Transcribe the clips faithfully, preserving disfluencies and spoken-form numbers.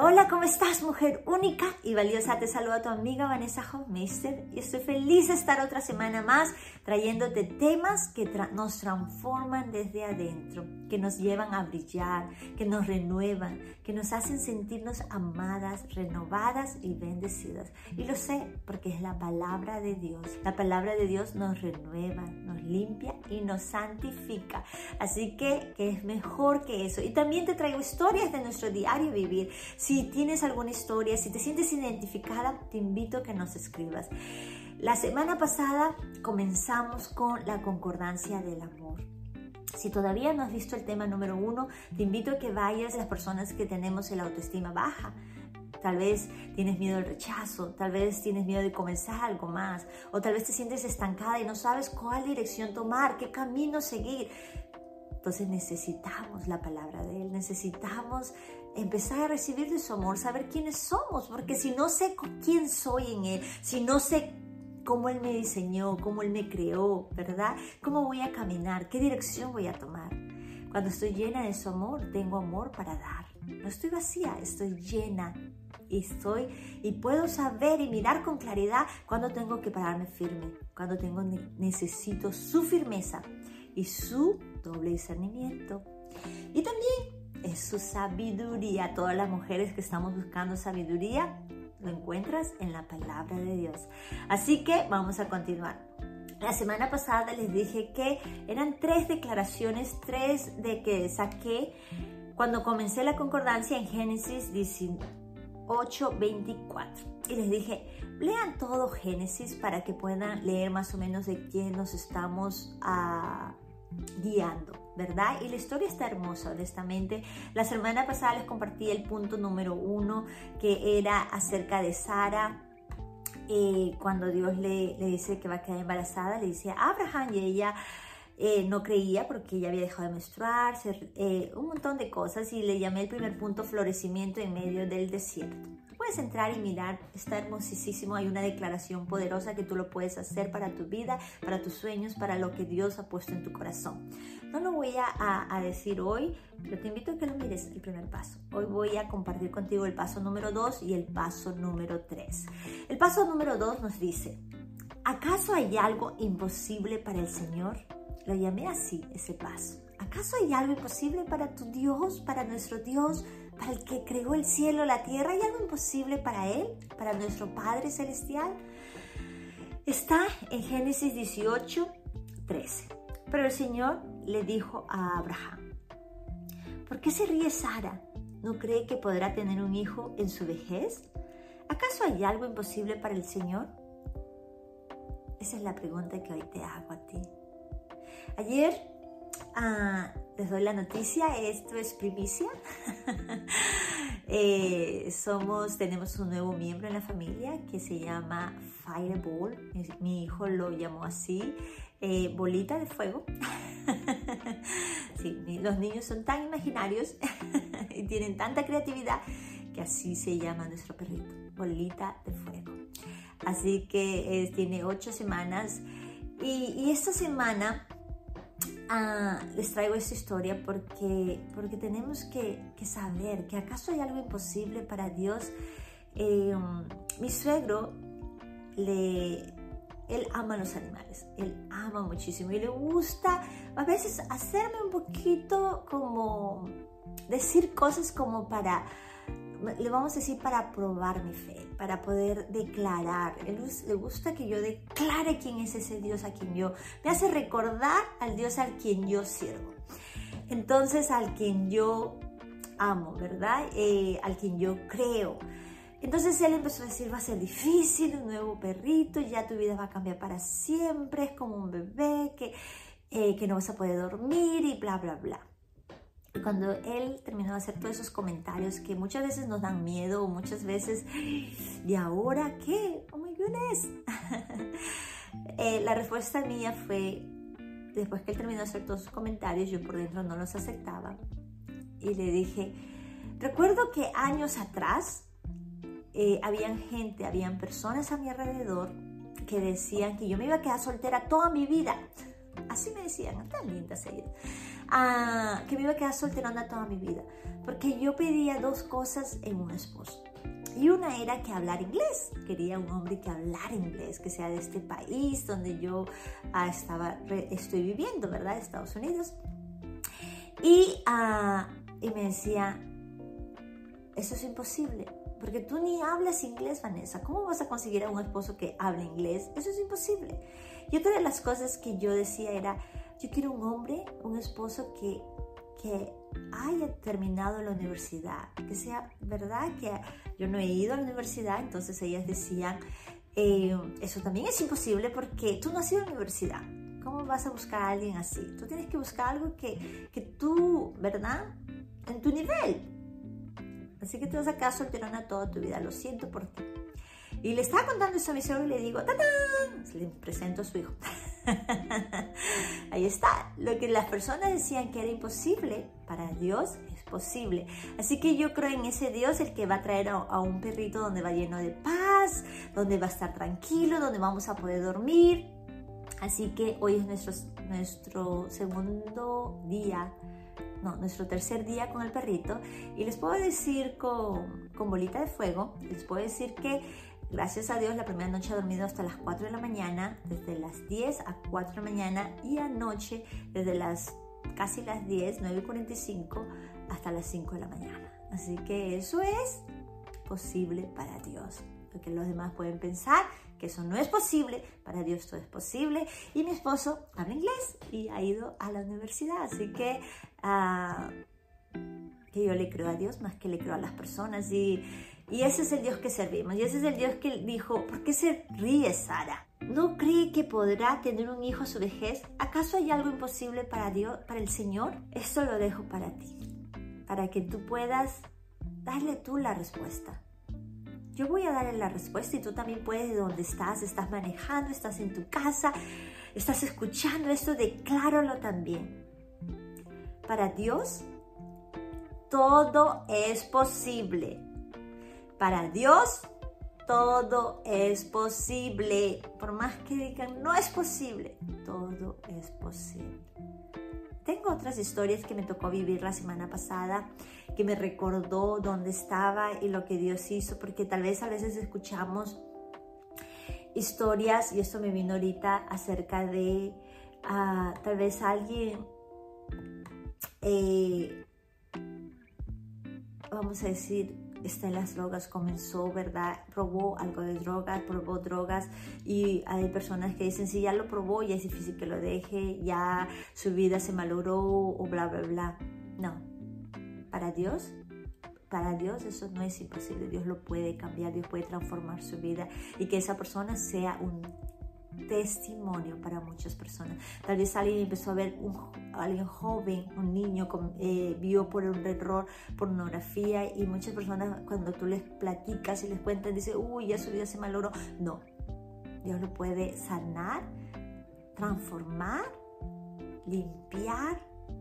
Hola, ¿cómo estás, mujer única y valiosa? Te saluda tu amiga Vanessa Hofmeister y estoy feliz de estar otra semana más trayéndote temas que tra nos transforman desde adentro, que nos llevan a brillar, que nos renuevan, que nos hacen sentirnos amadas, renovadas y bendecidas. Y lo sé porque es la palabra de Dios. La palabra de Dios nos renueva, nos limpia y nos santifica. Así que, que es mejor que eso. Y también te traigo historias de nuestro diario vivir. Si tienes alguna historia, si te sientes identificada, te invito a que nos escribas. La semana pasada comenzamos con la concordancia del amor. Si todavía no has visto el tema número uno, te invito a que vayas a las personas que tenemos el autoestima baja. Tal vez tienes miedo al rechazo, tal vez tienes miedo de comenzar algo más, o tal vez te sientes estancada y no sabes cuál dirección tomar, qué camino seguir. Entonces necesitamos la palabra de Él, necesitamos empezar a recibir de su amor, saber quiénes somos, porque si no sé quién soy en Él, si no sé cómo Él me diseñó, cómo Él me creó, ¿verdad? ¿Cómo voy a caminar? ¿Qué dirección voy a tomar? Cuando estoy llena de su amor, tengo amor para dar. No estoy vacía, estoy llena y estoy y puedo saber y mirar con claridad cuando tengo que pararme firme, cuando tengo necesito su firmeza y su doble discernimiento. Y también es su sabiduría. Todas las mujeres que estamos buscando sabiduría, lo encuentras en la palabra de Dios. Así que vamos a continuar. La semana pasada les dije que eran tres declaraciones, tres de que saqué cuando comencé la concordancia en Génesis dieciocho veinticuatro. Y les dije, lean todo Génesis para que puedan leer más o menos de quién nos estamos uh, guiando, ¿verdad? Y la historia está hermosa, honestamente. La semana pasada les compartí el punto número uno, que era acerca de Sara. Eh, cuando Dios le, le dice que va a quedar embarazada, le dice a Abraham, y ella eh, no creía porque ella había dejado de menstruar, se, eh, un montón de cosas, y le llamé el primer punto florecimiento en medio del desierto. Puedes entrar y mirar, está hermosísimo, hay una declaración poderosa que tú lo puedes hacer para tu vida, para tus sueños, para lo que Dios ha puesto en tu corazón. No lo voy a, a, a decir hoy, pero te invito a que lo mires el primer paso. Hoy voy a compartir contigo el paso número dos y el paso número tres. El paso número dos nos dice, ¿acaso hay algo imposible para el Señor? Lo llamé así, ese paso. ¿Acaso hay algo imposible para tu Dios, para nuestro Dios, para el que creó el cielo, la tierra? ¿Hay algo imposible para Él, para nuestro Padre Celestial? Está en Génesis dieciocho trece. Pero el Señor le dijo a Abraham, ¿por qué se ríe Sara? ¿No cree que podrá tener un hijo en su vejez? ¿Acaso hay algo imposible para el Señor? Esa es la pregunta que hoy te hago a ti. Ayer ah, les doy la noticia, esto es primicia. eh, somos, tenemos un nuevo miembro en la familia que se llama Fireball. Mi, mi hijo lo llamó así, eh, bolita de fuego. Sí, los niños son tan imaginarios y tienen tanta creatividad que así se llama nuestro perrito, bolita de fuego. Así que eh, tiene ocho semanas y, y esta semana Uh, les traigo esta historia porque, porque tenemos que, que saber que acaso hay algo imposible para Dios. Eh, um, mi suegro, le, él ama los animales, él ama muchísimo y le gusta a veces hacerme un poquito como decir cosas como para, le vamos a decir, para probar mi fe, para poder declarar. Él le gusta que yo declare quién es ese Dios a quien yo, me hace recordar al Dios al quien yo sirvo. Entonces, al quien yo amo, ¿verdad? Eh, al quien yo creo. Entonces él empezó a decir, va a ser difícil, un nuevo perrito, ya tu vida va a cambiar para siempre, es como un bebé, que, eh, que no vas a poder dormir y bla, bla, bla. Y cuando él terminó de hacer todos esos comentarios que muchas veces nos dan miedo, o muchas veces, ¿y ahora qué? Oh my goodness. eh, la respuesta mía fue, después que él terminó de hacer todos sus comentarios, yo por dentro no los aceptaba. Y le dije, recuerdo que años atrás, eh, habían gente, habían personas a mi alrededor que decían que yo me iba a quedar soltera toda mi vida. Así me decían, tan lindas ellas. uh, que me iba a quedar solterona toda mi vida, porque yo pedía dos cosas en un esposo. Y una era que hablar inglés. Quería un hombre que hablara inglés, que sea de este país donde yo uh, estaba, estoy viviendo, ¿verdad? Estados Unidos. Y, uh, y me decía, eso es imposible, porque tú ni hablas inglés, Vanessa. ¿Cómo vas a conseguir a un esposo que hable inglés? Eso es imposible. Y otra de las cosas que yo decía era, yo quiero un hombre, un esposo que, que haya terminado la universidad, que sea verdad que yo no he ido a la universidad. Entonces ellas decían, eh, eso también es imposible porque tú no has ido a la universidad. ¿Cómo vas a buscar a alguien así? Tú tienes que buscar algo que, que tú, ¿verdad? En tu nivel. Así que te vas a quedar solterona toda tu vida, lo siento por ti. Y le estaba contando eso a mi suegro y le digo, ¡tatán! Le presento a su hijo. Ahí está. Lo que las personas decían que era imposible, para Dios es posible. Así que yo creo en ese Dios, el que va a traer a, a un perrito donde va lleno de paz, donde va a estar tranquilo, donde vamos a poder dormir. Así que hoy es nuestro, nuestro segundo día, no, nuestro tercer día con el perrito. Y les puedo decir con, con bolita de fuego, les puedo decir que gracias a Dios la primera noche ha dormido hasta las cuatro de la mañana, desde las diez a cuatro de la mañana, y anoche desde las casi las diez, nueve y cuarenta y cinco hasta las cinco de la mañana. Así que eso es posible para Dios. Porque los demás pueden pensar que eso no es posible, para Dios todo es posible. Y mi esposo habla inglés y ha ido a la universidad, así que, uh, que yo le creo a Dios más que le creo a las personas. Y, y ese es el Dios que servimos, y ese es el Dios que dijo, ¿por qué se ríe Sara? ¿No cree que podrá tener un hijo a su vejez? ¿Acaso hay algo imposible para Dios, para el Señor? Esto lo dejo para ti, para que tú puedas darle tú la respuesta. Yo voy a darle la respuesta y tú también puedes, de donde estás, estás manejando, estás en tu casa, estás escuchando esto, decláralo también. Para Dios, todo es posible. Para Dios, todo es posible. Por más que digan, no es posible, todo es posible. Tengo otras historias que me tocó vivir la semana pasada, que me recordó dónde estaba y lo que Dios hizo, porque tal vez a veces escuchamos historias, y esto me vino ahorita, acerca de uh, tal vez alguien, eh, vamos a decir, está en las drogas, comenzó, ¿verdad? Probó algo de drogas, probó drogas, y hay personas que dicen, si ya lo probó, ya es difícil que lo deje, ya su vida se malogró o bla, bla, bla. No, para Dios, para Dios eso no es imposible. Dios lo puede cambiar, Dios puede transformar su vida, y que esa persona sea un testimonio para muchas personas. Tal vez alguien empezó a ver un, alguien joven, un niño, eh, vio por un error pornografía, y muchas personas, cuando tú les platicas y les cuentas, dicen, uy, ya su vida se malogró. No, Dios lo puede sanar, transformar, limpiar,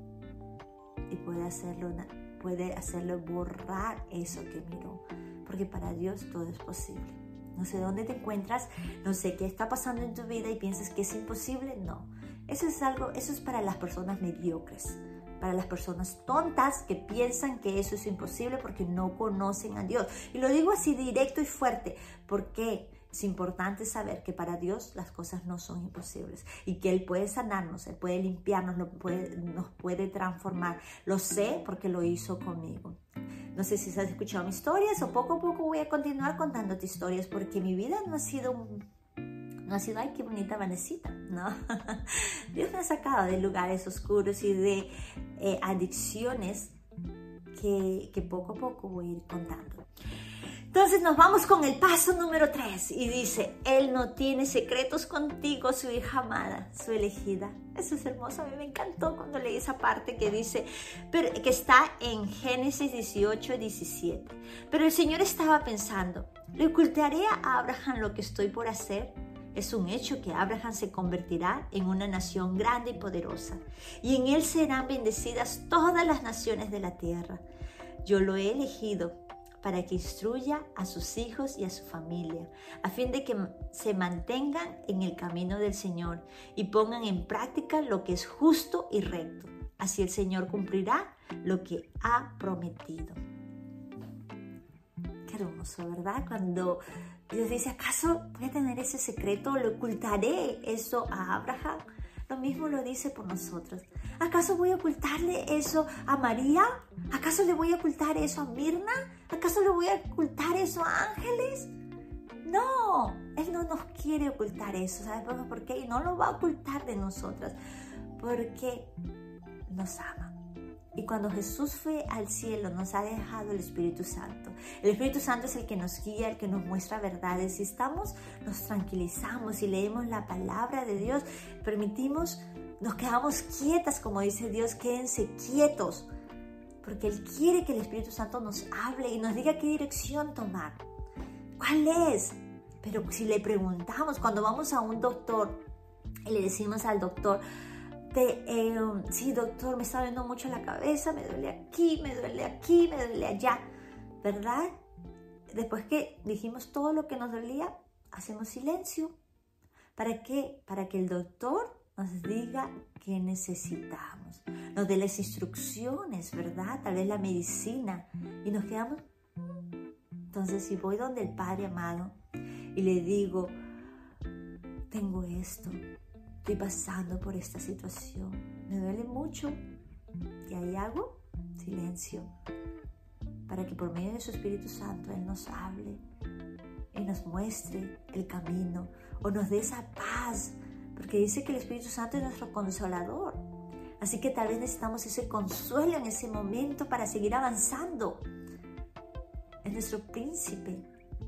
y puede hacerlo, puede hacerlo borrar eso que miró, porque para Dios todo es posible. No sé dónde te encuentras, no sé qué está pasando en tu vida y piensas que es imposible. No, eso es algo, eso es para las personas mediocres, para las personas tontas que piensan que eso es imposible porque no conocen a Dios. Y lo digo así directo y fuerte, porque es importante saber que para Dios las cosas no son imposibles, y que Él puede sanarnos, Él puede limpiarnos, nos puede, nos puede transformar. Lo sé porque lo hizo conmigo. No sé si has escuchado mis historias, o poco a poco voy a continuar contándote historias, porque mi vida no ha sido, no ha sido, ay, qué bonita Vanesita, ¿no? Dios me ha sacado de lugares oscuros y de eh, adicciones que, que poco a poco voy a ir contando. Entonces nos vamos con el paso número tres, y dice, Él no tiene secretos contigo, su hija amada, su elegida. Eso es hermoso, a mí me encantó cuando leí esa parte que dice, pero, que está en Génesis dieciocho, diecisiete. Pero el Señor estaba pensando, ¿le ocultaré a Abraham lo que estoy por hacer? Es un hecho que Abraham se convertirá en una nación grande y poderosa, y en él serán bendecidas todas las naciones de la tierra. Yo lo he elegido para que instruya a sus hijos y a su familia, a fin de que se mantengan en el camino del Señor y pongan en práctica lo que es justo y recto. Así el Señor cumplirá lo que ha prometido. Qué hermoso, ¿verdad? Cuando Dios dice, ¿acaso voy a tener ese secreto? ¿Le ocultaré eso a Abraham? Lo mismo lo dice por nosotros. ¿Acaso voy a ocultarle eso a María? ¿Acaso le voy a ocultar eso a Mirna? ¿Acaso le voy a ocultar eso a Ángeles? No, Él no nos quiere ocultar eso. ¿Sabes por qué? Y no lo va a ocultar de nosotras, porque nos ama. Y cuando Jesús fue al cielo, nos ha dejado el Espíritu Santo. El Espíritu Santo es el que nos guía, el que nos muestra verdades. Si estamos, nos tranquilizamos y leemos la palabra de Dios, permitimos, nos quedamos quietas, como dice Dios, quédense quietos. Porque Él quiere que el Espíritu Santo nos hable y nos diga qué dirección tomar. ¿Cuál es? Pero si le preguntamos, cuando vamos a un doctor y le decimos al doctor, De, eh, sí, doctor, me está doliendo mucho la cabeza, me duele aquí, me duele aquí, me duele allá, ¿verdad? Después que dijimos todo lo que nos dolía, hacemos silencio. ¿Para qué? Para que el doctor nos diga qué necesitamos, nos dé las instrucciones, ¿verdad? Tal vez la medicina, y nos quedamos. Entonces, si voy donde el Padre amado y le digo, tengo esto, estoy pasando por esta situación, me duele mucho, ¿qué ahí hago? Silencio, para que por medio de su Espíritu Santo Él nos hable y nos muestre el camino o nos dé esa paz, porque dice que el Espíritu Santo es nuestro consolador. Así que tal vez necesitamos ese consuelo en ese momento para seguir avanzando. Es nuestro príncipe,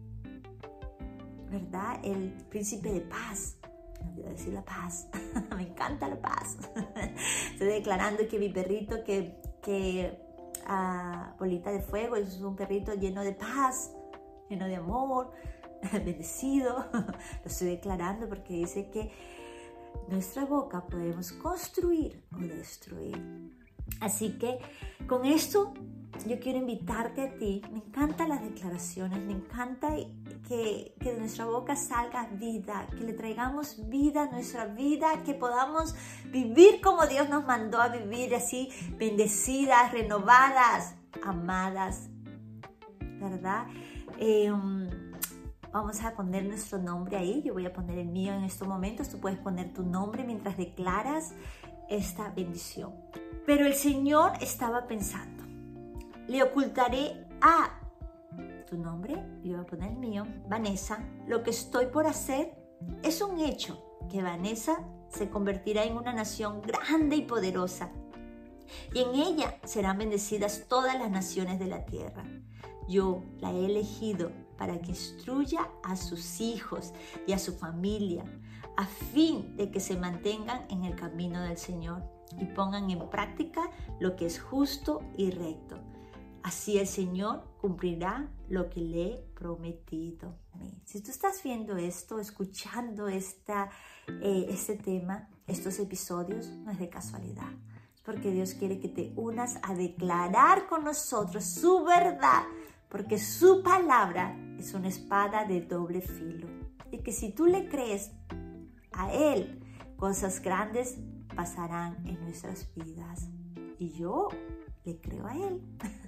¿verdad? El príncipe de paz. No quiero decir la paz. Me encanta la paz. Estoy declarando que mi perrito, que, que uh, Bolita de Fuego, es un perrito lleno de paz, lleno de amor, bendecido. Lo estoy declarando porque dice que nuestra boca podemos construir o destruir. Así que con esto yo quiero invitarte a ti. Me encantan las declaraciones, me encanta que, que de nuestra boca salga vida, que le traigamos vida a nuestra vida, que podamos vivir como Dios nos mandó a vivir, así bendecidas, renovadas, amadas, ¿verdad? Eh, vamos a poner nuestro nombre ahí. Yo voy a poner el mío en estos momentos. Tú puedes poner tu nombre mientras declaras esta bendición. Pero el Señor estaba pensando, le ocultaré a tu nombre, yo voy a poner el mío, Vanessa, lo que estoy por hacer es un hecho, que Vanessa se convertirá en una nación grande y poderosa, y en ella serán bendecidas todas las naciones de la tierra. Yo la he elegido para que instruya a sus hijos y a su familia, a fin de que se mantengan en el camino del Señor y pongan en práctica lo que es justo y recto. Así el Señor cumplirá lo que le he prometido. Amén. Si tú estás viendo esto, escuchando esta, eh, este tema, estos episodios, no es de casualidad. Es porque Dios quiere que te unas a declarar con nosotros su verdad, porque su palabra es una espada de doble filo. Y que si tú le crees a Él, cosas grandes pasarán en nuestras vidas. Y yo le creo a Él.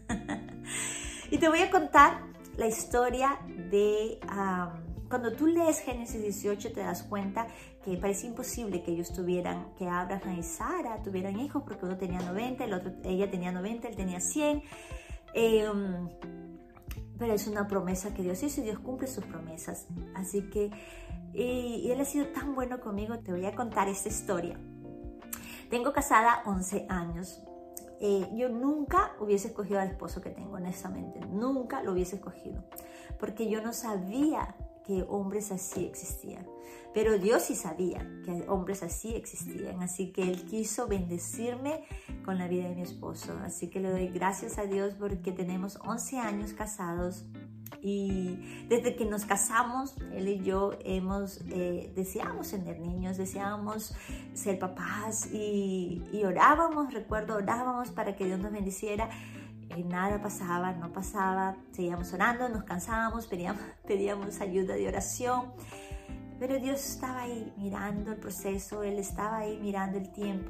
Y te voy a contar la historia de um, cuando tú lees Génesis dieciocho, te das cuenta que parece imposible que ellos tuvieran, que Abraham y Sara tuvieran hijos, porque uno tenía noventa, el otro, ella tenía noventa, él tenía cien. Eh, um, pero es una promesa que Dios hizo y Dios cumple sus promesas. Así que, y, y Él ha sido tan bueno conmigo. Te voy a contar esta historia. Tengo casada once años. Eh, yo nunca hubiese escogido al esposo que tengo, honestamente. Nunca lo hubiese escogido. Porque yo no sabía que hombres así existían. Pero Dios sí sabía que hombres así existían. Así que Él quiso bendecirme con la vida de mi esposo. Así que le doy gracias a Dios porque tenemos once años casados. Y desde que nos casamos, él y yo hemos, eh, deseábamos tener niños, deseábamos ser papás y, y orábamos, recuerdo, orábamos para que Dios nos bendiciera. Y nada pasaba, no pasaba, seguíamos orando, nos cansábamos, pedíamos, pedíamos ayuda de oración. Pero Dios estaba ahí mirando el proceso, Él estaba ahí mirando el tiempo.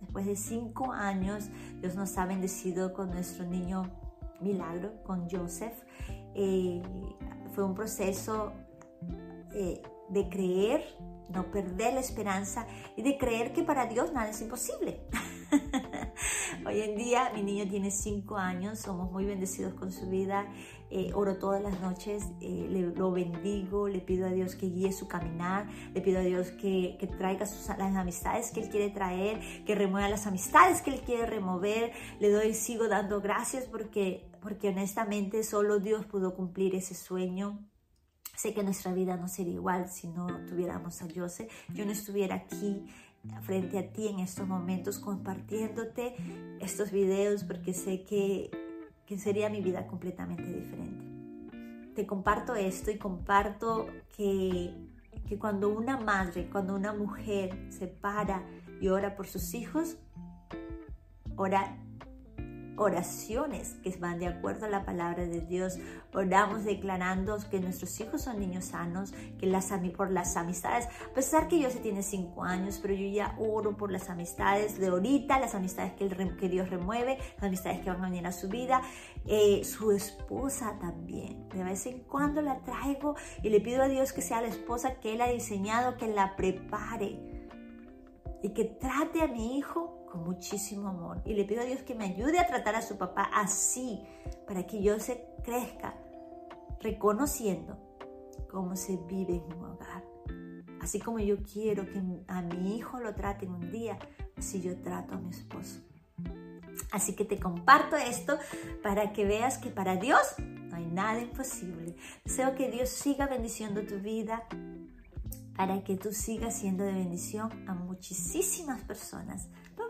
Después de cinco años, Dios nos ha bendecido con nuestro niño milagro, con Joseph. Eh, fue un proceso eh, de creer, no perder la esperanza y de creer que para Dios nada es imposible. Hoy en día mi niño tiene cinco años, somos muy bendecidos con su vida. Eh, oro todas las noches, eh, le, lo bendigo, le pido a Dios que guíe su caminar, le pido a Dios que, que traiga sus, las amistades que Él quiere traer, que remueva las amistades que Él quiere remover. Le doy, sigo dando gracias porque, porque honestamente solo Dios pudo cumplir ese sueño. Sé que nuestra vida no sería igual si no tuviéramos a Joseph. Yo no estuviera aquí frente a ti en estos momentos compartiéndote estos videos porque sé que, que sería mi vida completamente diferente. Te comparto esto y comparto que, que cuando una madre, cuando una mujer se para y ora por sus hijos, ora oraciones que van de acuerdo a la palabra de Dios. Oramos declarando que nuestros hijos son niños sanos, que las, por las amistades, a pesar que Joseph tiene cinco años, pero yo ya oro por las amistades de ahorita, las amistades que, el, que Dios remueve, las amistades que van a venir a su vida. Eh, su esposa también, de vez en cuando la traigo y le pido a Dios que sea la esposa que Él ha diseñado, que la prepare y que trate a mi hijo con muchísimo amor. Y le pido a Dios que me ayude a tratar a su papá así, para que Joseph crezca reconociendo cómo se vive en un hogar. Así como yo quiero que a mi hijo lo traten un día, así yo trato a mi esposo. Así que te comparto esto para que veas que para Dios no hay nada imposible. Deseo que Dios siga bendiciendo tu vida, para que tú sigas siendo de bendición a muchísimas personas. Bye